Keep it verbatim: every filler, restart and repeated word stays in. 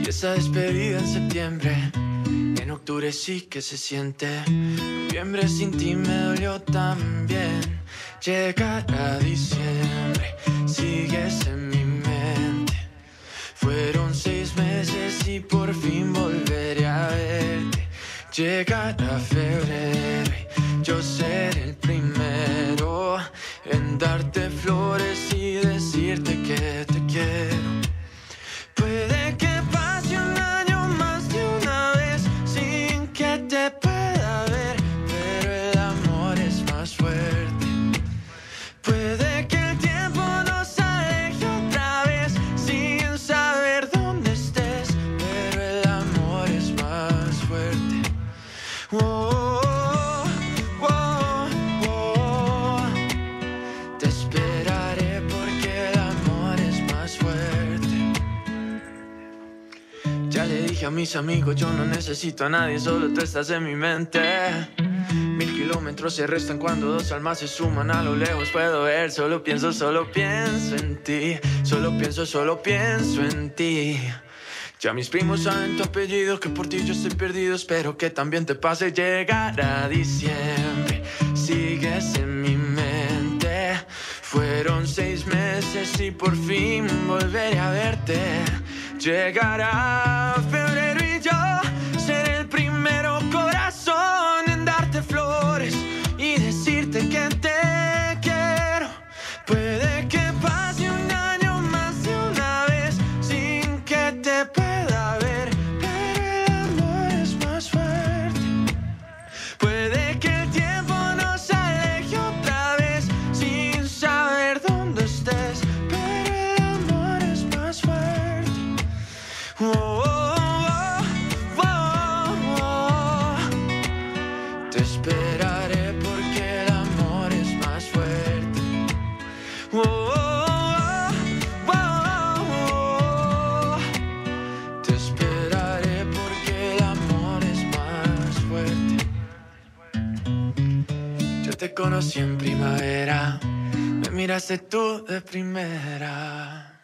esa despedida en septiembre. En octubre sí que se siente. Noviembre sin ti me dolió también. Llegará diciembre, sigues en mi mente. Fueron seis meses y por fin volveré a verte. Llegará febrero y yo seré el primero en darte flores y decirte que te quiero. Puede que pase un año más de una vez sin que te pueda ver, pero el amor es más fuerte. Puede que el tiempo nos aleje otra vez sin saber dónde estés, pero el amor es más fuerte. Oh, oh, oh. Te esperaré porque el amor es más fuerte. Ya le dije a mis amigos, yo no necesito a nadie, solo tú estás en mi mente. Mil kilómetros se restan cuando dos almas se suman. A lo lejos puedo ver, solo pienso, solo pienso en ti. Solo pienso, solo pienso en ti. Ya mis primos saben tu apellido, que por ti yo estoy perdido. Espero que también te pase. Llegará diciembre, sigues en mi mente. Fueron seis meses y por fin volveré a verte. Llegará febrero y yo seré el primero corazón en darte flores y decirte que te quiero. Puede que pase un año más de una vez sin que te pueda ver, pero el amor es más fuerte. Puede que el tiempo nos aleje otra vez sin saber dónde estés, pero el amor es más fuerte. Oh, oh, oh, oh, oh. Te esperaré porque el amor es más fuerte. Oh, oh, oh, oh, oh. Te esperaré porque el amor es más fuerte. Yo te conocí en primavera, me miraste tú de primera.